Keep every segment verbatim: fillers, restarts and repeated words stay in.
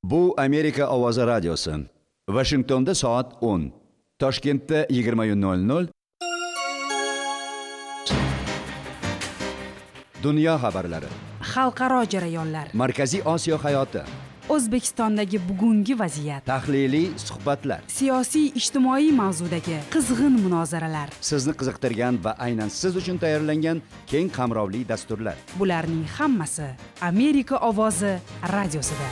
Bu Amerika Ovozi radiosi. Washingtonda soat o'n. Toshkentda yigirma nol nol. Dunyo xabarlari. Xalqaro jarayonlar. Markaziy Osiyo hayoti. O'zbekistondagi bugungi vaziyat. Tahliliy suhbatlar. Siyosiy ijtimoiy mavzudagi qizg'in munozaralar. Sizni qiziqtirgan va aynan siz uchun tayyorlangan keng qamrovli dasturlar. Bularning hammasi Amerika Ovozi radiosida.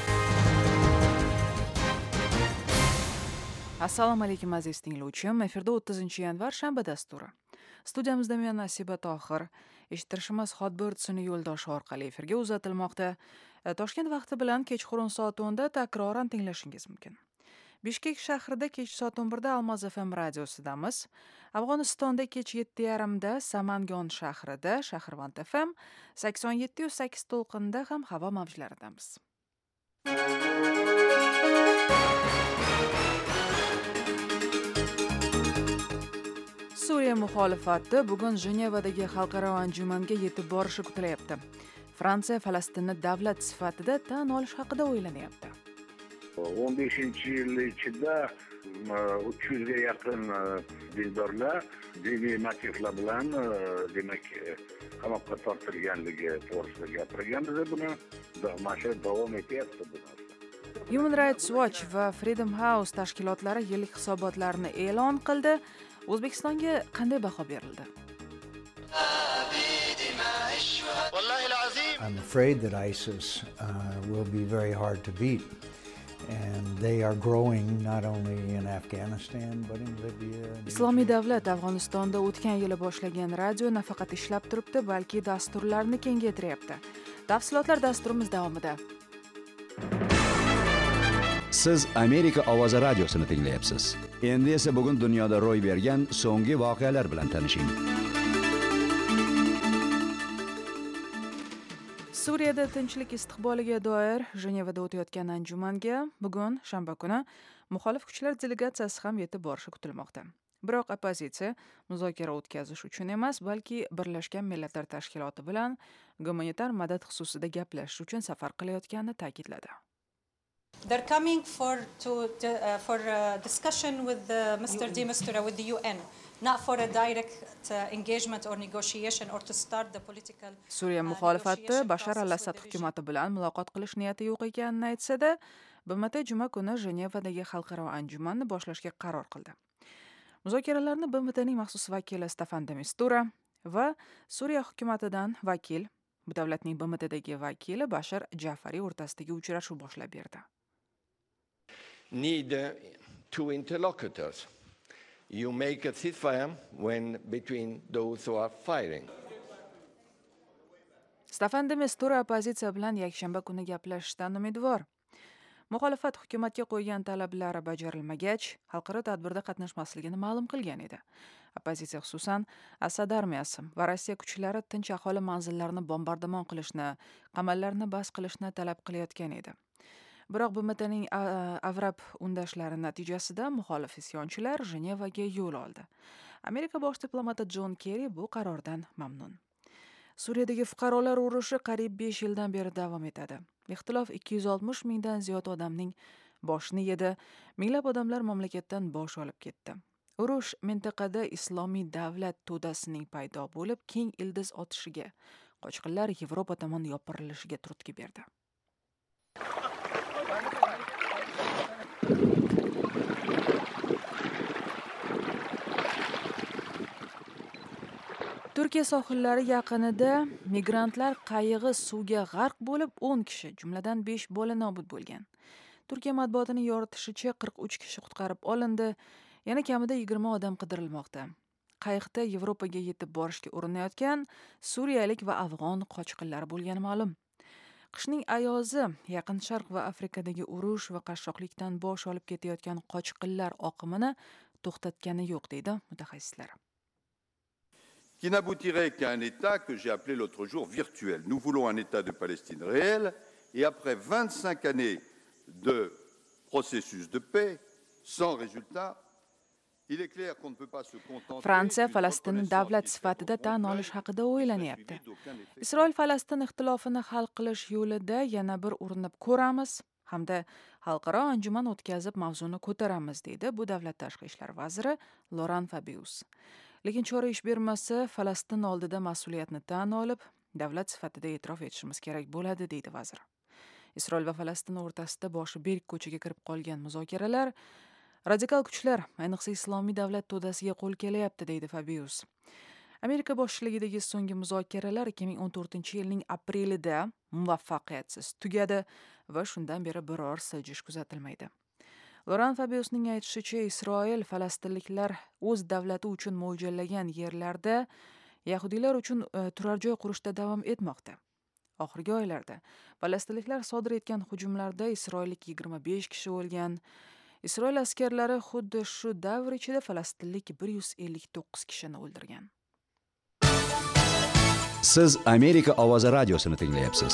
Assalomu alaykum aziz tinglovchim. Efirda o'ttizinchi yanvar shanba dasturi. Studiyamizda men Nasiba Tohir, eshittirishimiz Xodbirdsini yo'ldoshi orqali efirga uzatilmoqda. Toshkent vaqti bilan kechqurun soat o'nda takroran tinglashingiz mumkin. Bishkek shahrida kech soat o'n birda Almaz F M radiosidamiz. Afg'onistonda kech yetti yarim da Samangon shahrida Shahrvand F M, sakson yetti nuqta sakkiz to'lqinda ham havo mavjlaridamiz. Suriya muxolifati bugun Jenevadagi xalqaro anjumanga yetib borishi kutilyapti. Fransiya Falastinni davlat sifatida tan olish haqida o'ylanyapti. o'n beshinchi yil ichida uch yuzga yaqin dindorlar diniy motivlar bilan demak qamoqqa tortilganligi to'g'risida gapirganmiz. Buni mana davom etyapti bu narsa. Human Rights Watch va Freedom House tashkilotlari yillik hisobotlarini e'lon qildi. O'zbekistonga qanday baho berildi? I'm afraid that ISIS uh, will be very hard to beat, and they are growing not only in Afghanistan but in Libya. Islomiy davlat Afg'onistonda o'tgan yili boshlagan radio nafaqat ishlab turibdi, balki dasturlarni kengaytiryapti. Tafsilotlar dasturimiz davomida. Siz Amerika Ovozi radiosini tinglayapsiz. Endi esa bugun dunyoda ro'y bergan so'nggi voqealar bilan tanishing. Suriyada tinchlik istiqboliga doir Jenevada o'tayotgan anjumanga bugun shanba kuni muxolif kuchlar delegatsiyasi ham yetib borishi kutilmoqda. Biroq oppozitsiya muzokara o'tkazish uchun emas, balki Birlashgan Millatlar Tashkiloti bilan gumanitar madad xususida gaplashish uchun safar qilayotganini ta'kidladi. They're coming for to uh, for uh, discussion with the Mister De Mistura with the U N, not for a direct uh, engagement or negotiation or to start the political. Suriya muxolifati Bashar al-Assad hukumati bilan muloqot qilish niyati yo'q ekanini aytsa-da, B M T juma kuni Jenevadagi xalqaro anjumanni boshlashga qaror qildi. Muzokaralarni B M T'ning maxsus vakili Stefan de Mistura va Suriya hukumatidan vakil, bu davlatning B M T'dagi vakili Bashar Jafari o'rtasidagi uchrashuv boshlab berdi. Need uh, two interlocutors. You make a ceasefire when between those who are firing. Stefan de Mistura oppozitsiya bilan yakshanba kuni gaplashishdan umidvor. Muxolifat hukumatga qo'ygan talablari bajarilmagach, xalqaro tadbirda qatnashmasligini ma'lum qilgan edi. Oppozitsiya xususan Asad armiyasi va Rossiya kuchlari tinch aholi manzillarini bombardimon qilishni, qamallarni bas qilishni talab qilayotgan edi. Biroq B M T'ning avrab undashlari natijasida muxolif isyonchilar Jenevaga yo'l oldi. Amerika bosh diplomati John Kerry bu qarordan mamnun. Suriyadagi fuqarolar urushi qariyb besh yildan beri davom etadi. Ixtilof ikki yuz oltmish mingdan ziyod odamning boshini yedi. Minglab odamlar mamlakatdan bosh olib ketdi. Urush mintaqada islomiy davlat to'dasining paydo bo'lib, keng ildiz otishiga, qochqinlar Yevropa tomon yopirilishiga turtki berdi. Turkiya sohillari yaqinida migrantlar qayig'i suvga g'arq bo'lib o'n kishi, jumladan besh bola nobud bo'lgan. Turkiya matbuotining yoritishicha qirq uch kishi qutqarib olindi, yana kamida yigirma odam qidirilmoqda. Qayiqda Yevropaga yetib borishga urinayotgan suriyalik va afg'on qochqinlari bo'lgani ma'lum. Qishning ayozi Yaqin Sharq va Afrikadagi urush va qashshoqlikdan bosh olib ketayotgan qochqinlar oqimini to'xtatgani yo'q, deydi mutaxassislar. Qui n'aboutirait qu'à un État que j'ai appelé l'autre jour virtuel. Nous voulons un État de Palestine réel et après vingt-cinq années de processus de paix sans résultat, il est clair qu'on ne peut pas se contenter. Fransiya Falastinni davlat sifatida tan olish haqida o'ylanyapti. Isroil Falastin ixtilofini hal qilish yo'lida yana bir urinib ko'ramiz. hamda xalqaro anjuman o'tkazib mavzuni ko'taramiz, deydi bu davlat tashqi ishlar vaziri Laurent Fabius. Lekin chora ish bermasa, Falastin oldida mas'uliyatni tan olib, davlat sifatida e'tirof etishimiz kerak bo'ladi, deydi vazir. Isroil va Falastin o'rtasida boshi berk ko'chaga kirib qolgan muzokaralar radikal kuchlar, ayniqsa islomiy davlat to'dasiga qo'l kelyapti, deydi Fabius. Amerika boshchiligidagi so'nggi muzokaralar ikki ming o'n to'rtinchi yilning aprelida muvaffaqiyatsiz tugadi va shundan beri biror siljish kuzatilmaydi. Laurent Fabiusning aytishicha, Isroil falastinliklar o'z davlati uchun mo'ljallagan yerlarda yahudiylar uchun turar joy qurishda davom etmoqda. Oxirgi oylarda falastinliklar sodir etgan hujumlarda isroillik yigirma besh kishi o'lgan. Isroil askarlari xuddi shu davr ichida falastinlik bir yuz ellik to'qqiz kishini o'ldirgan. Siz Amerika ovozi radiosini tinglayapsiz.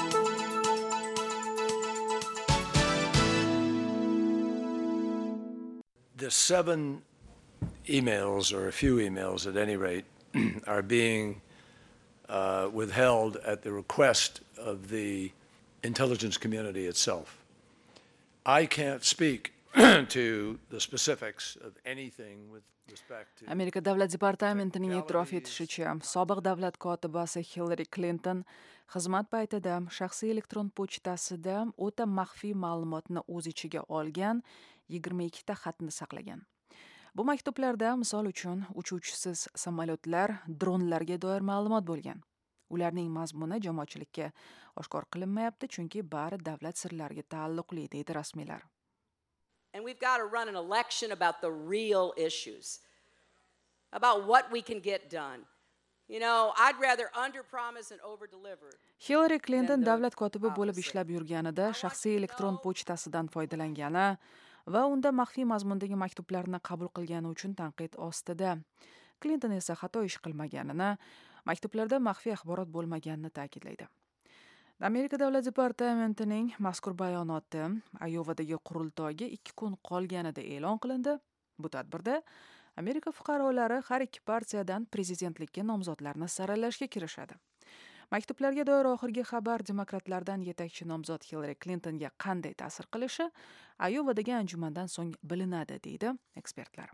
The seven emails, or a few emails at any rate, are being uh, withheld at the request of the intelligence community itself. I can't speak to the specifics of anything with respect to Amerika davlat departamentining e'tirof etishicha, sobiq davlat kotibasi Hillary Clinton xizmat paytida shaxsiy elektron pochtasida o'ta maxfiy ma'lumotni o'z ichiga olgan yigirma ikkita xatni saqlagan. Bu maktublarda, misol uchun, uchuvchisiz samolyotlar, dronlarga doir ma'lumot bo'lgan. Ularning mazmuni jamoatchilikka oshkor qilinmayapti, chunki bari davlat sirlariga taalluqli, deydi rasmiylar. And we've got to run an election about the real issues, about what we can get done. You know, I'd rather underpromise and overdeliver. Hillary Clinton davlat kotibi bo'lib ishlab yurganida shaxsiy elektron pochtasidan foydalangani va unda maxfiy mazmundagi maktublarni qabul qilgani uchun tanqid ostida. Clinton esa xato ish qilmaganini, maktublarda maxfiy axborot bo'lmaganini ta'kidlaydi. Amerika davlat departamentining mazkur bayonoti Ayovadagi qurultoyga ikki kun qolganida e'lon qilindi. Bu tadbirda Amerika fuqarolari har ikki partiyadan prezidentlikka nomzodlarni saralashga kirishadi. Maktublarga doir oxirgi xabar demokratlardan yetakchi nomzod Hillary Clintonga qanday ta'sir qilishi Ayovadagi anjumandan so'ng bilinadi, deydi ekspertlar.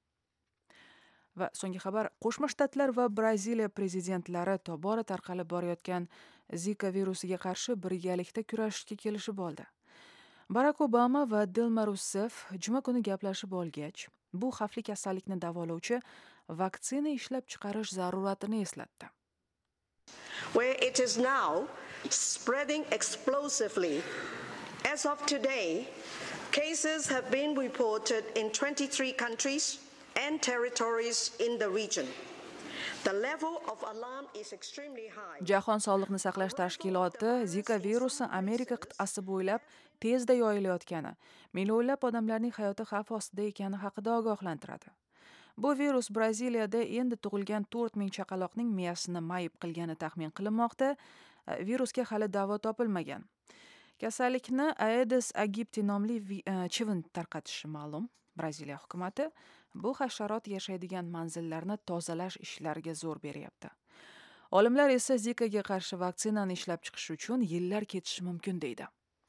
Va so'nggi xabar, Qo'shma Shtatlar va Braziliya prezidentlari tobora tarqalib borayotgan Zika virusiga qarshi birgalikda kurashishga kelishib oldi. Barack Obama va Dilma Rousseff juma kuni gaplashib olgach, bu xavfli kasallikni davolovchi vaksina ishlab chiqarish zaruratini eslatdi. Where it is now spreading explosively. As of today, cases have been reported in twenty-three countries and territories in the region. The level of alarm is extremely high. Jahon sog'liqni saqlash tashkiloti Zika virusi Amerika qit'asi bo'ylab tezda yoyilayotgani, millionlab odamlarning hayoti xavf ostida ekani haqida ogohlantiradi. Bu virus Braziliyada endi tug'ilgan to'rt ming chaqaloqning miyasini mayib qilgani taxmin qilinmoqda. Virusga hali davo topilmagan. Kasallikni Aedes aegypti nomli chivin tarqatishi ma'lum. Braziliya hukumati bu hasharot yashaydigan manzillarni tozalash ishlariga zo'r beryapti. Olimlar esa Zikaga qarshi vaksinani ishlab chiqish uchun yillar ketishi mumkin, deydi.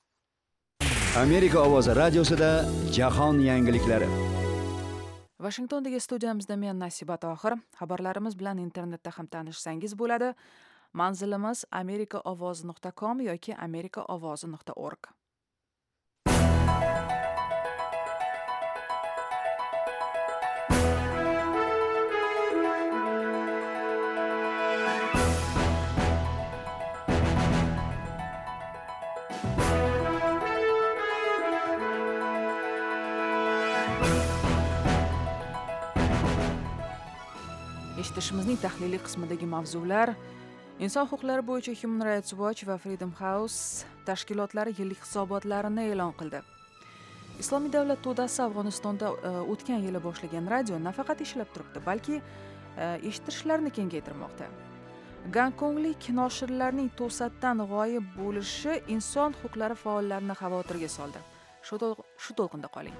Amerika ovozi radiosida jahon yangiliklari. Washingtondagi studiyamizda men Nasiba Tohir. Xabarlarimiz bilan internetda ham tanishsangiz bo'ladi. Manzilimiz amerika ovozi nuqta com yoki amerika ovozi nuqta org. Eshitishimizning tahliliy qismidagi mavzular: Inson huquqlari bo'yicha Human Rights Watch va Freedom House tashkilotlari yillik hisobotlarini e'lon qildi. Islomiy davlat to'dasi Afg'onistonda o'tgan yili boshlagan radio nafaqat ishlab turibdi, balki eshitishlarni kengaytirmoqda. Gonkonglik noshirlarning to'satdan g'oyib bo'lishi inson huquqlari faollarini xavotirga soldi. Shu to'lqinda qoling.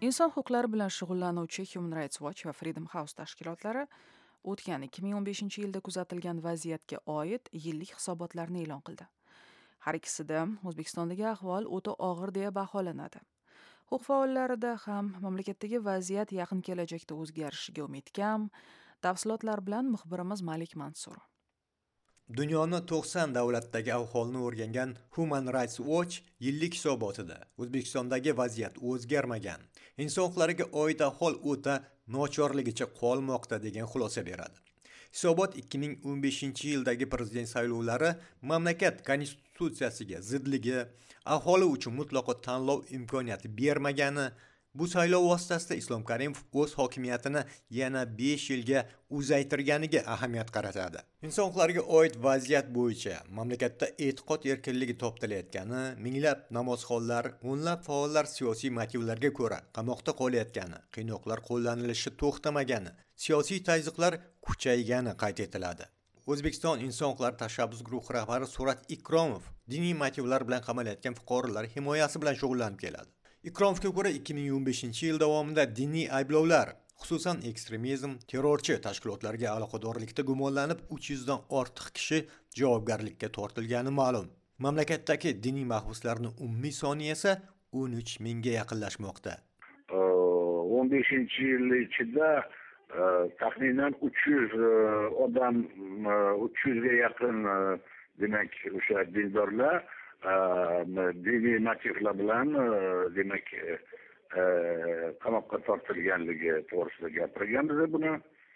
Inson huquqlari bilan shug'ullanuvchi Human Rights Watch va Freedom House tashkilotlari o'tgan ikki ming o'n beshinchi yilda kuzatilgan vaziyatga oid yillik hisobotlarni e'lon qildi. Har ikkisida O'zbekistondagi ahvol o'ta og'ir deya baholanadi. Huquq faollarida ham mamlakatdagi vaziyat yaqin kelajakda o'zgarishiga umid kam. Tafsilotlar bilan muxbirimiz Malik Mansur. Dunyoni to'qson davlatdagi ahvolni o'rgangan Human Rights Watch yillik hisobotida O'zbekistondagi vaziyat o'zgarmagan, inson huquqlariga oid ahvol o'ta nochorligicha qolmoqda degan xulosa beradi. Hisobot ikki ming o'n beshinchi yildagi prezident saylovlari mamlakat konstitutsiyasiga zidligi, aholi uchun mutlaqo tanlov imkoniyati bermagani, bu saylov vositasida Islom Karimov o'z hokimiyatini yana besh yilga uzaytirganiga ahamiyat qaratadi. Inson huquqlariga oid vaziyat bo'yicha mamlakatda e'tiqod erkinligi toptalayotgani, minglab namozxonlar, o'nlab faollar siyosiy motivlarga ko'ra qamoqda qolayotgani, qiynoqlar qo'llanilishi to'xtamagani, siyosiy tazyiqlar kuchaygani qayd etiladi. O'zbekiston inson huquqlari tashabbus guruhi rahbari Surat Ikromov diniy motivlar bilan qamalayotgan fuqarolar himoyasi bilan shug'ullanib keladi. Ikromovga ko'ra ikki ming o'n beshinchi yil davomida diniy ayblovlar, xususan ekstremizm, terrorchi tashkilotlarga aloqadorlikda gumonlanib uch yuzdan ortiq kishi javobgarlikka tortilgani ma'lum. Mamlakatdagi diniy mahbuslarning umumiy soni esa o'n uch mingga yaqinlashmoqda. o'n beshinchi yil ichida taxminan uch yuz odam, uch yuzga yaqin demak o'sha dindorlar diniy motivlar bilan demak qamoqqa tortilganligi to'g'risida gapirganmiz buni.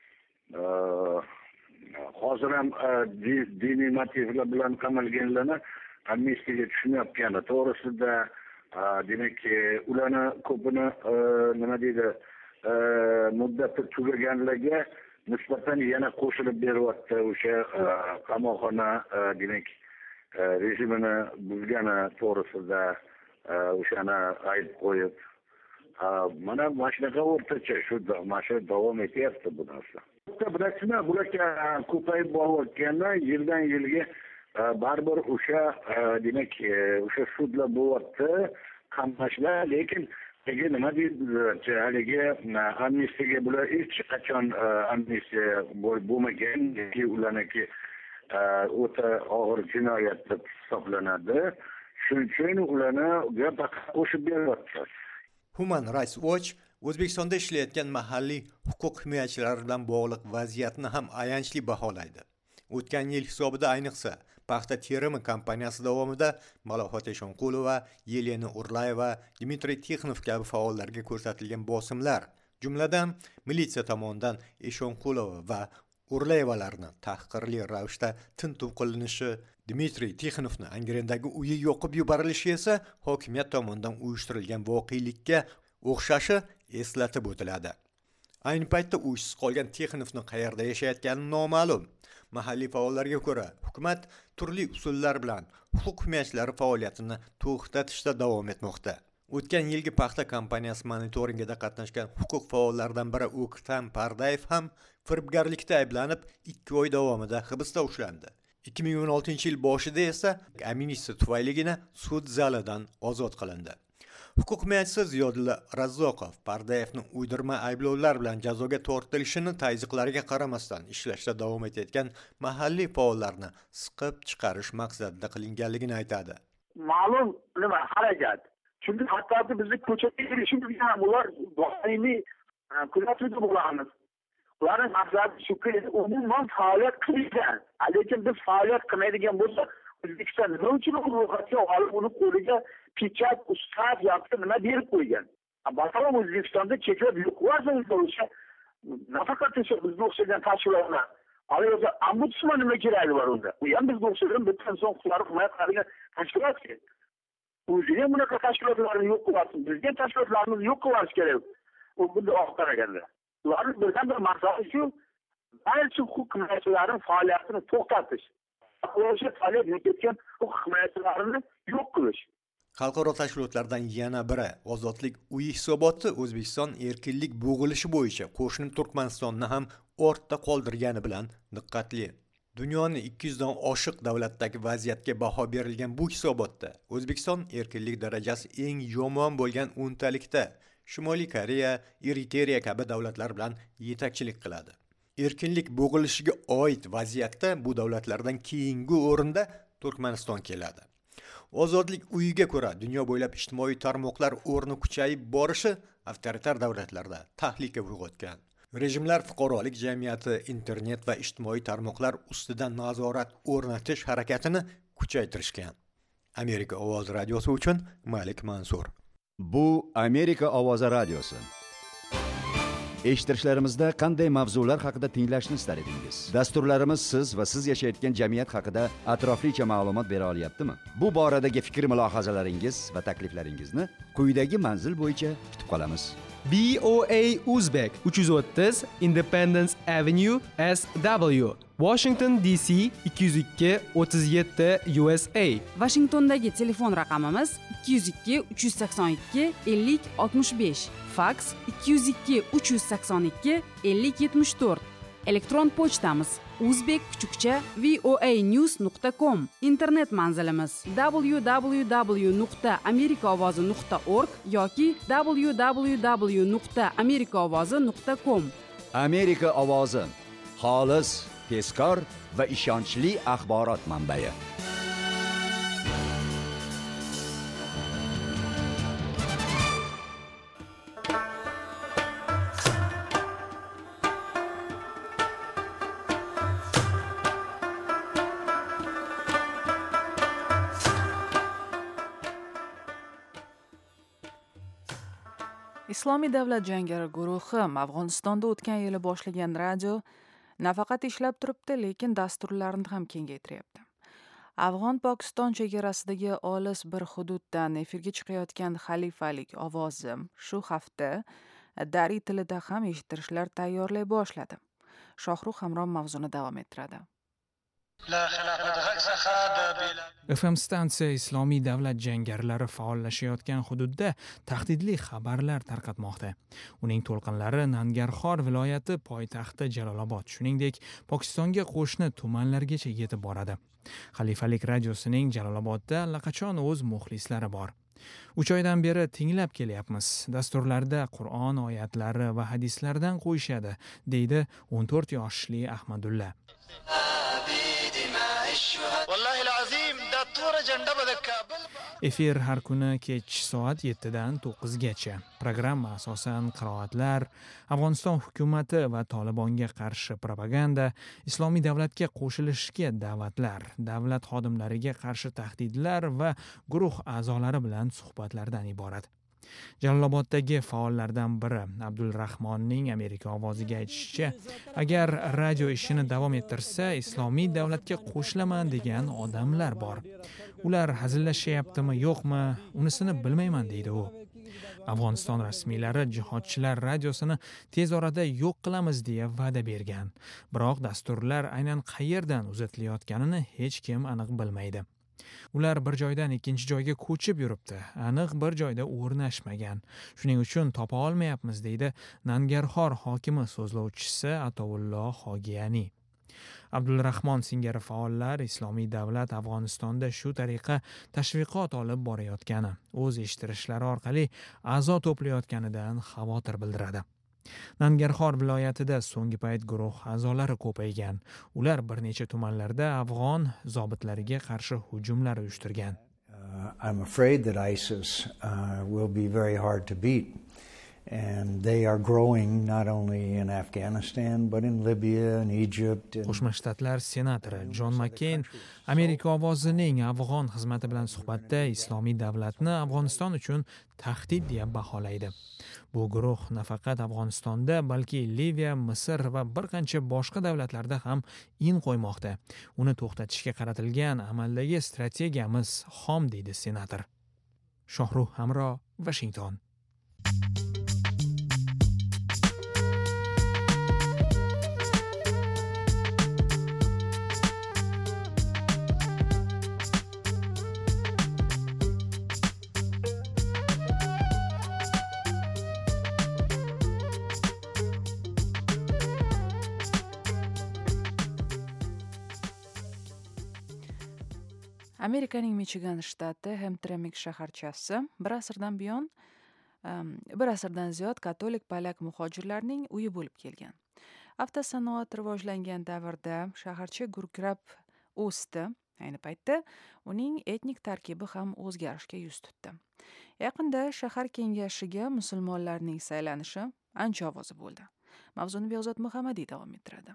Hozir ham diniy motivlar bilan qamalganlarni amnistiyaga tushmayotgani to'g'risida demak ularni ko'pini nima deydi muddati tugaganlarga nisbatan yana qo'shilib beryapti o'sha qamoqxona demak rejimini buzgani to'g'risida o'shani ayb qo'yib, mana mana shunaqa o'rtacha shu mana shu davom etyapti bu narsa. Bilasizmi, bularga ko'payib borayotganda yildan yilga baribir o'sha demak o'sha sudlar bo'lyapti, qamashlar, lekin nima deydi, haligi amnistiyaga bular hech qachon amnistiya bo'lmagan, ularniki o'ta og'ir jinoyat deb hisoblanadi. Shuning uchun ularni qo'shib beryapti. Human Rights Watch O'zbekistonda ishlayotgan mahalliy huquq himoyachilari bilan bog'liq vaziyatni ham ayanchli baholaydi. O'tgan yil hisobida ayniqsa paxta terimi kompaniyasi davomida Malofat Eshonqulova, Yelena Urlayeva, Dmitriy Tixonov kabi faollarga ko'rsatilgan bosimlar, jumladan militsiya tomonidan Eshonqulova va Urlayevalarni tahqirli ravishda tintuv qilinishi, Dmitriy Tixonovni Angrendagi uyi yoqib yuborilishi esa hokimiyat tomonidan uyushtirilgan voqelikka o'xshashi eslatib o'tiladi. Ayni paytda uysiz qolgan Tixonovni qayerda yashayotgani noma'lum. Mahalliy faollarga ko'ra, hukumat turli usullar bilan huquq himoyachilari faoliyatini to'xtatishda davom etmoqda. O'tgan yilgi paxta kompaniyasi monitoringida qatnashgan huquq faollaridan biri O'ktam Pardayev ham firibgarlikda ayblanib ikki oy davomida hibsda ushlandi. ikki ming o'n oltinchi yil boshida esa amnistiya tufayligina sud zalidan ozod qilindi. Huquq himoyachisi Ziyodulla Razzoqov Pardayevning uydirma ayblovlar bilan jazoga tortilishini tazyiqlariga qaramasdan ishlashda davom etayotgan mahalliy faollarni siqib chiqarish maqsadida qilinganligini aytadi. Ma'lum nima harakat. Chunki hatto bizni ko'chaga kirishimiz ham ular doimiy kuzatuvda bo'lamiz. Ularning maqsadi shuki, umuman faoliyat qilgan. Lekin biz faoliyat qilmaydigan bo'lsak, O'zbekiston nima uchun ro'yxatga olib uni qo'liga pechat, ustav yoki nima berib qo'ygan? Masalan, O'zbekistonda cheklab yo'q o'sha nafaqat o'sha bizga o'xshagan tashkilotlar. Hozir ombudsman nima keragi bor unda? U ham bizga o'xshagan bitta inson huquqlari himoya qiladigan tashkilot. O'ziga bunaqa tashkilotlarni yo'q qilasiz. Bizga tashkilotlarimizni yo'q qilish kerak. U bunda oq qaraganda. Ularning birdan bir maqsadi shu, barcha huquq himoyachilarining faoliyatini to'xtatish. O'sha faoliyat yuritgan huquq himoyachalarini yo'q qilish. Xalqaro tashkilotlardan yana biri Ozodlik uyi hisoboti O'zbekiston erkinlik bo'g'ilishi bo'yicha qo'shni Turkmanistonni ham ortda qoldirgani bilan diqqatli. Dunyoning ikki yuzdan oshiq davlatdagi vaziyatga baho berilgan bu hisobotda O'zbekiston erkinlik darajasi eng yomon bo'lgan o'ntalikda, Shimoliy Koreya, Eritriya kabi davlatlar bilan yetakchilik qiladi. Erkinlik bo'g'ilishiga oid vaziyatda bu davlatlardan keyingi o'rinda Turkmaniston keladi. Ozodlik uyiga ko'ra dunyo bo'ylab ijtimoiy tarmoqlar o'rni kuchayib borishi avtoritar davlatlarda tahlika uyg'otgan. Rejimlar fuqarolik jamiyati, internet va ijtimoiy tarmoqlar ustidan nazorat o'rnatish harakatini kuchaytirishgan. Amerika ovozi radiosi uchun Malik Mansur. Bu Amerika ovozi radiosi. Eshittirishlarimizda qanday mavzular haqida tinglashni istar edingiz? Dasturlarimiz siz va siz yashayotgan jamiyat haqida atroflicha ma'lumot bera olyaptimi? Bu boradagi fikr-mulohazalaringiz va takliflaringizni quyidagi manzil bo'yicha kutib qolamiz. B O A Uzbek uch yuz o'ttiz Independence Avenue S W Washington D C ikki yuz ikki o'ttiz yetti U S A. Washingtondagi telefon raqamimiz ikki yuz ikki uch yuz sakson ikki ellik oltmish besh. Fax ikki yuz ikki uch yuz sakson ikki ellik yetmish to'rt. Elektron pochtamiz uzbek kuchukcha voanews nuqta com. Internet manzilimiz w w w nuqta amerika ovozi nuqta org yoki w w w nuqta amerika ovozi nuqta com. Amerika ovozi xolis, tezkor va ishonchli axborot manbai. Islomiy davlat jangari guruhi Afg'onistonda o'tgan yili boshlagan radio nafaqat ishlab turibdi, lekin dasturlarini ham kengaytiryapti. Afg'on-Pokiston chegarasidagi olis bir hududdan efirga chiqayotgan xalifalik ovozi shu hafta Dari tilida ham eshittirishlar tayyorlay boshladi. Shohruh Hamron mavzuni davom ettiradi. F M stansiya Islomiy davlat jangarilari faollashayotgan hududda tahdidli xabarlar tarqatmoqda. Uning to'lqinlari Nangarxor viloyati poytaxti Jalolobod, shuningdek Pokistonga qo'shni tumanlargacha yetib boradi. Xalifalik radiosining Jalolobodda allaqachon o'z muxlislari bor. uch oydan beri tinglab kelyapmiz. Dasturlarda Qur'on oyatlari va hadislardan qo'yishadi, deydi o'n to'rt yoshli Ahmadulla. Efir har kuni kech soat yettidan to'qqizgacha. Programma asosan qiroatlar, Afg'oniston hukumati va Tolibonga qarshi propaganda, Islomiy davlatga qo'shilishga da'vatlar, davlat xodimlariga qarshi tahdidlar va guruh a'zolari bilan suhbatlardan iborat. Jaloloboddagi faollardan biri Abdulrahmonning Amerika ovoziga aytishicha, agar radio ishini davom ettirsa, Islomiy davlatga qo'shilaman degan odamlar bor. Ular hazillashyaptimi, yo'qmi, unisini bilmayman, deydi u. Afg'oniston rasmiylari jihodchilar radiosini tez orada yo'q qilamiz deya va'da bergan. Biroq dasturlar aynan qayerdan uzatilayotganini hech kim aniq bilmaydi. Ular bir joydan ikkinchi joyga ko'chib yuribdi, aniq bir joyda o'rnashmagan. Shuning uchun topa olmayapmiz, deydi Nangarxor hokimi so'zlovchisi Atovullo Xogiyani. Abdulrahmon singari faollar Islomiy davlat Afg'onistonda shu tariqa tashviqot olib borayotgani, o'z eshittirishlari orqali a'zo to'playotganidan xavotir bildiradi. Nangarxor viloyatida so'nggi payt guruh a'zolari ko'paygan. Ular bir necha tumanlarda afg'on zobitlariga qarshi hujumlar uyushtirgan. Uh, I'm afraid that ISIS uh, will be very hard to beat. And they are growing not only in Afghanistan but in Libya and Egypt. And Qo'shma Shtatlar senatori John McCain Amerika ovozining Afg'on xizmati bilan suhbatda Islomiy davlatni Afg'oniston uchun tahdid deya baholaydi. Bu guruh nafaqat Afg'onistonda, balki Liviya, Misr va bir qancha boshqa davlatlarda ham in qo'ymoqda. Uni to'xtatishga qaratilgan amaldagi strategiyamiz xom, deydi senator. Shohruh Hamro, Washington. Amerikaning Michigan shtati Hamtramck shaharchasi bir asrdan buyon bir asrdan ziyod katolik polyak muhojirlarning uyi bo'lib kelgan. Avtosanoat rivojlangan davrda shaharcha gurkirab o'sdi. Ayni paytda uning etnik tarkibi ham o'zgarishga yuz tutdi. Yaqinda shahar kengashiga musulmonlarning saylanishi ancha ovozi bo'ldi. Mavzuni Behzod Muhammadiy davom ettiradi.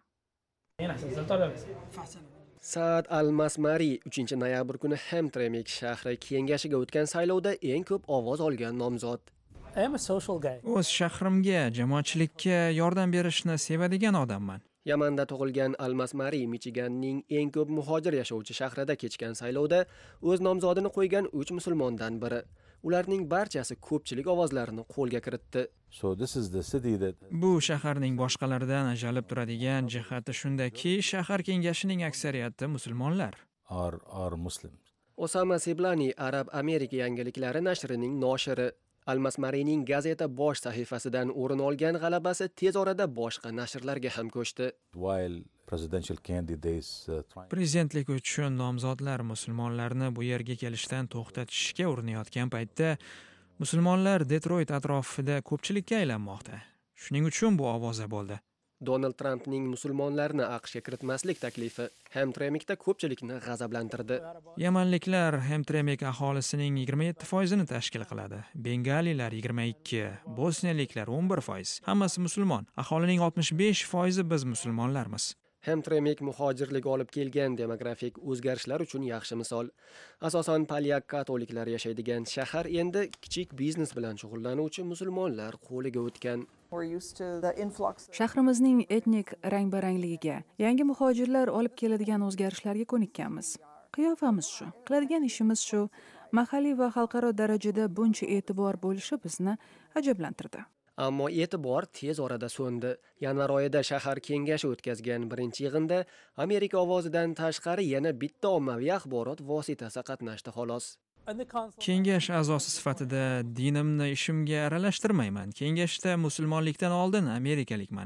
Saad Al-Masmari uchinchi noyabr kuni Hamtramck shahri kengashiga o'tgan saylovda eng ko'p ovoz olgan nomzod. O'z shahrimga, jamoatchilikka yordam berishni sevadigan odamman. Yamanda tug'ilgan Al-Masmari Michiganning eng ko'p muhojir yashovchi shahrida kechgan saylovda o'z nomzodini qo'ygan uch musulmondan biri. Ularning barchasi ko'pchilik ovozlarini qo'lga kiritdi. So this is the city that Bu shaharning boshqalardan ajralib turadigan jihati shundaki, shahar kengashining aksariyati musulmonlar. are are Muslims. Osama Siblani Arab Amerika yangiliklari nashrining noshiri. Al-Masmarining gazeta bosh sahifasidan o'rin olgan g'alabasi tez orada boshqa nashrlarga ham ko'chdi. While presidential candidates uh, trying... Prezidentlik uchun nomzodlar musulmonlarni bu yerga kelishdan to'xtatishga urinayotgan paytda musulmonlar Detroit atrofida ko'pchilikka aylanmoqda. Shuning uchun bu ovoza bo'ldi. Donald Trampning musulmonlarni AQShga kiritmaslik taklifi Hamtramckda ko'pchilikni g'azablantirdi. Yamanliklar Hamtramck aholisining yigirma yetti foizini tashkil qiladi. Bengalilar yigirma ikki, bosniyaliklar o'n bir foiz. Hammasi musulmon. Aholining oltmish besh foizi biz musulmonlarmiz. Hamtramck muhojirlik olib kelgan demografik o'zgarishlar uchun yaxshi misol. Asosan polyak katoliklar yashaydigan shahar endi kichik biznes bilan shug'ullanuvchi musulmonlar qo'liga o'tgan. Shahrimizning etnik rang-barangligiga, yangi muhojirlar olib keladigan o'zgarishlarga ko'nikkanmiz. Qiyofamiz shu, qiladigan ishimiz shu. Mahalliy va xalqaro darajada buncha e'tibor bo'lishi bizni ajablantirdi. Ammo e'tibor tez orada so'ndi. Yanvar oyida shahar kengashi o'tkazgan birinchi yig'inda Amerika ovozidan tashqari yana bitta ommaviy axborot vositasi qatnashdi xolos. Kengash a'zosi sifatida dinimni ishimga aralashtirmayman. Kengashda musulmonlikdan oldin amerikalikman.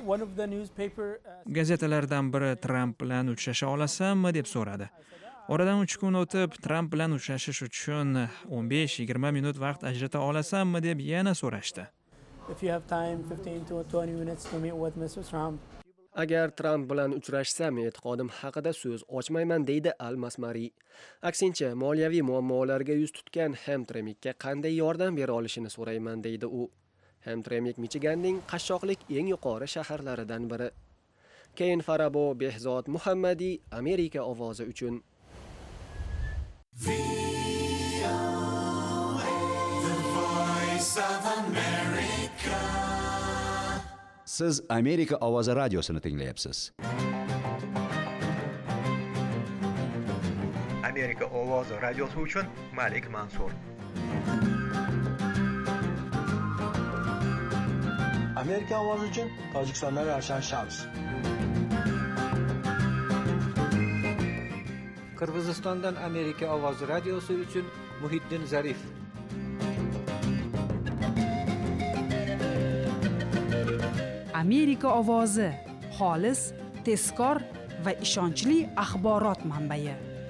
Gazetalardan biri Tramp bilan uchrasha olasanmi deb so'radi. Oradan uch kun o'tib Tramp bilan uchrashish uchun o'n besh yigirma minut vaqt ajrata olasanmi deb yana so'rashdi. If you have time, fifteen to twenty minutes to meet with Mister Trump. Agar Tramp bilan uchrashsam, e'tiqodim haqida so'z ochmayman, deydi Al-Masmari. Aksincha, moliyaviy muammolarga yuz tutgan Hamtramckga qanday yordam bera olishini so'rayman, deydi u. Hamtramck Michiganning qashshoqlik eng yuqori shaharlaridan biri. Keyin Farabo Behzod Muhammadiy, Amerika ovozi uchun. Siz Amerika ovozi radiosini tinglayapsiz. Amerika ovozi radiosi uchun Malik Mansur. Amerika ovozi uchun Tojikistondan Ravshan Shams. Qirg'izistondan Amerika ovozi radiosi uchun Muhiddin Zarif. Amerika ovozi xolis, tezkor va ishonchli axborot manbai.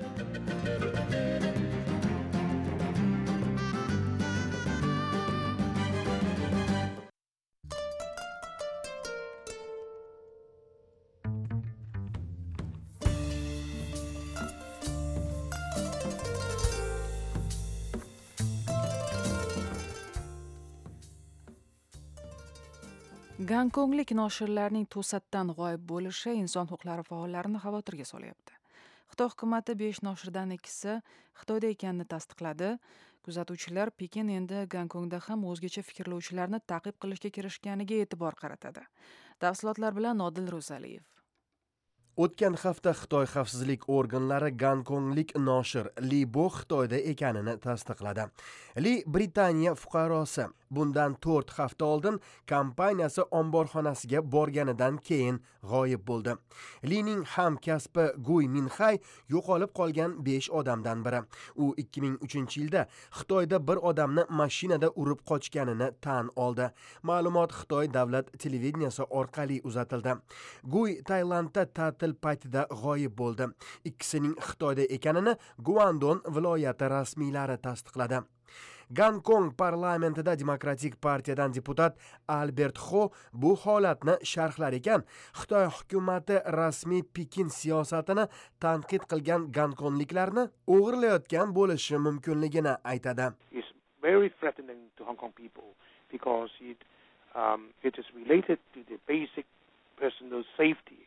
Gonkonglik noshirlarning to'satdan g'oyib bo'lishi inson huquqlari faollarini xavotirga solyapti. Xitoy hukumati besh noshirdan ikkisi Xitoyda ekanini tasdiqladi. Kuzatuvchilar Pekin endi Gonkongda ham o'zgacha fikrlovchilarni ta'qib qilishga kirishganiga e'tibor qaratadi. Tafsilotlar bilan Nodil Ro'zaliyev. O'tgan hafta Xitoy xavfsizlik organlari Gonkonglik noshir Li Bo Xitoyda ekanini tasdiqladi. Li Britaniya fuqarosi. Bundan to'rt hafta oldin kompaniyasi omborxonasiga borganidan keyin g'oyib bo'ldi. Lining hamkasbi Gui Minhay yo'qolib qolgan besh odamdan biri. U ikki ming uchinchi yilda Xitoyda bir odamni mashinada urib qochganini tan oldi. Ma'lumot Xitoy davlat televideniyasi orqali uzatildi. Gui Tailandda ta'til paytida g'oyib bo'ldi. Ikkisining Xitoyda ekanini Guangdong viloyati rasmiylari tasdiqladi. Gonkong parlamentida Demokratik partiyadan deputat Albert Ho bu holatni sharhlar ekan, Xitoy hukumati rasmiy Pekin siyosatini tanqid qilgan gonkongliklarni o'g'irlayotgan bo'lishi mumkinligini aytadi. It's very threatening to Hong Kong people because it um, it is related to the basic personal safety.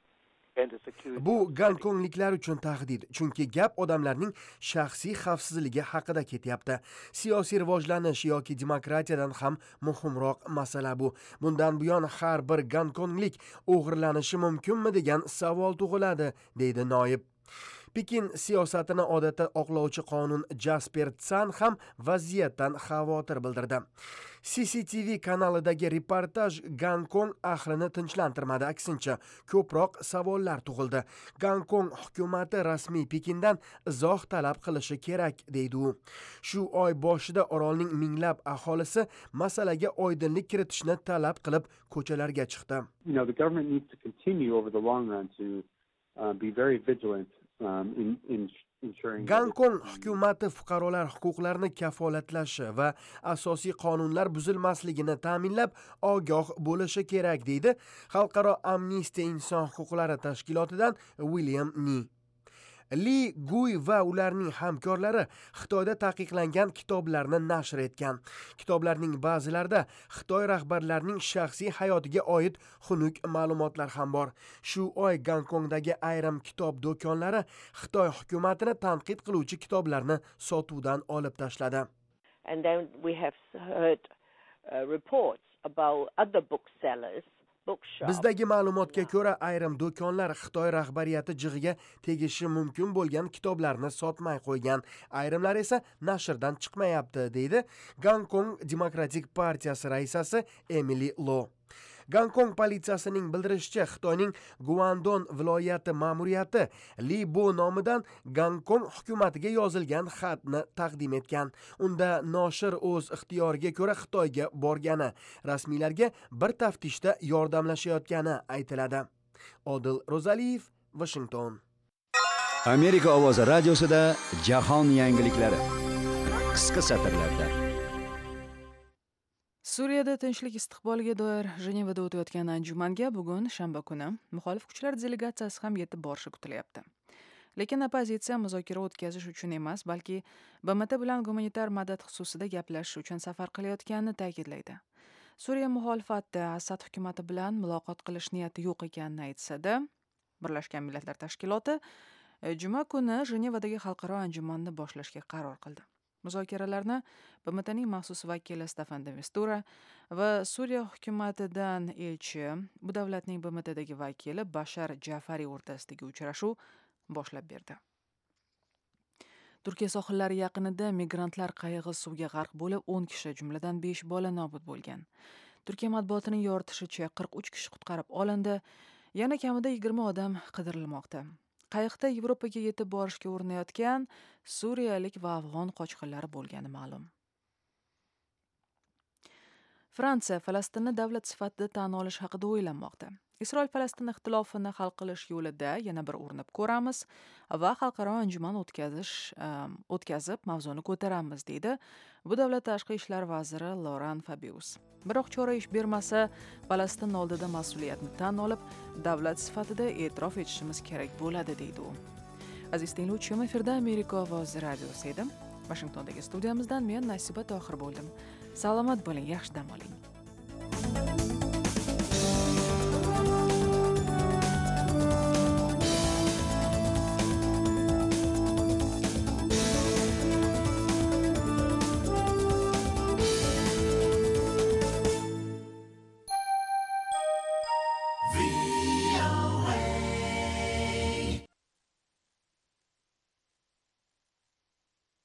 Bu gonkongliklar uchun tahdid, chunki gap odamlarning shaxsiy xavfsizligi haqida ketyapti. Siyosiy rivojlanish yoki demokratiyadan ham muhimroq masala bu. Bundan buyon har bir gonkonglik o'g'irlanishi mumkinmi degan savol tug'iladi, deydi noyib. Pekin siyosatini odatda oqlovchi qonun Jasper Tsan ham vaziyatdan xavotir bildirdi. C C T V kanalidagi reportaj Gonkong ahlini tinchlantirmadi, aksincha ko'proq savollar tug'ildi. Gonkong hukumati rasmiy Pekindan izoh talab qilishi kerak, deydi u. Shu oy boshida orolning minglab aholisi masalaga oydinlik kiritishni talab qilib ko'chalarga chiqdi. You know, the government needs to continue over the long run to uh, be very vigilant um, in, in Gonkong hukumati fuqarolar huquqlarini kafolatlashi va asosiy qonunlar buzilmasligini ta'minlab ogoh bo'lishi kerak, deydi Xalqaro Amnistiya inson huquqlari tashkilotidan William Ni. Li Gui va ularning hamkorlari Xitoyda taqiqlangan kitoblarni nashr etgan. Kitoblarning ba'zilarida Xitoy rahbarlarining shaxsiy hayotiga oid xunuk ma'lumotlar ham bor. Shu oy Gonkongdagi ayrim kitob do'konlari Xitoy hukumatini tanqid qiluvchi kitoblarni sotuvdan olib tashladi. And then we have heard uh, reports about other booksellers. Bizdagi ma'lumotga ko'ra, ayrim do'konlar Xitoy rahbariyati jig'iga tegishi mumkin bo'lgan kitoblarni sotmay qo'ygan, ayrimlar esa nashrdan chiqmayapti, deydi Gonkong Demokratik partiyasi raisasi Emily Lo. Gonkong politsiyasining bildirishicha, Xitoyning Guangdong viloyati ma'muriyati Li Bo nomidan Gonkong hukumatiga yozilgan xatni taqdim etgan. Unda noshir o'z ixtiyoriga ko'ra Xitoyga borgani, rasmiylarga bir taftishda yordamlashayotgani aytiladi. Odil Rozaliyev, Washington. Amerika ovozi radiosida jahon yangiliklari qisqa satrlarda. Suriyada tinchlik istiqboliga doir Jenevada o'tayotgan anjumanga bugun shanba kuni muxolif kuchlar delegatsiyasi ham yetib borishi kutilyapti. Lekin oppozitsiya muzokara o'tkazish uchun emas, balki B M T bilan gumanitar madad xususida gaplashish uchun safar qilayotganini ta'kidlaydi. Suriya muxolifati Asad hukumati bilan muloqot qilish niyati yo'q ekanini aytsa-da, Birlashgan Millatlar Tashkiloti juma kuni Jenevadagi xalqaro anjumanni boshlashga qaror qildi. Muzokaralarni B M Tning maxsus vakili Stefan de Mistura va Suriya hukumatidan elchi, bu davlatning B M Tdagi vakili Bashar Jafari o'rtasidagi uchrashuv boshlab berdi. Turkiya sohillari yaqinida migrantlar qayig'i suvga g'arq bo'lib, o'n kishi, jumladan besh bola nobud bo'lgan. Turkiya matbuotining yoritishicha qirq uch kishi qutqarib olindi, yana kamida yigirma odam qidirilmoqda. Qayiqda Yevropaga yetib borishga urinayotgan suriyalik va afg'on qochqinlari bo'lgani ma'lum. Fransiya Falastinni davlat sifatida tan olish haqida o'ylanmoqda. Isroil-Falastin ixtilofini hal qilish yo'lida yana bir urinib ko'ramiz va xalqaro anjuman o'tkazish o'tkazib mavzuni ko'taramiz, deydi bu davlat tashqi ishlar vaziri Laurent Fabius. Biroq chora ish bermasa, Falastin oldida mas'uliyatni tan olib, davlat sifatida e'tirof etishimiz kerak bo'ladi, deydi u. Aziz tinglovchi, efirda Amerika ovozi radiosi edi. Washingtondagi studiyamizdan men Nasiba Tohir bo'ldim. Salomat bo'ling, yaxshi dam oling.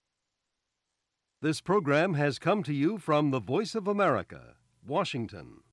This program has come to you from the Voice of America, Washington.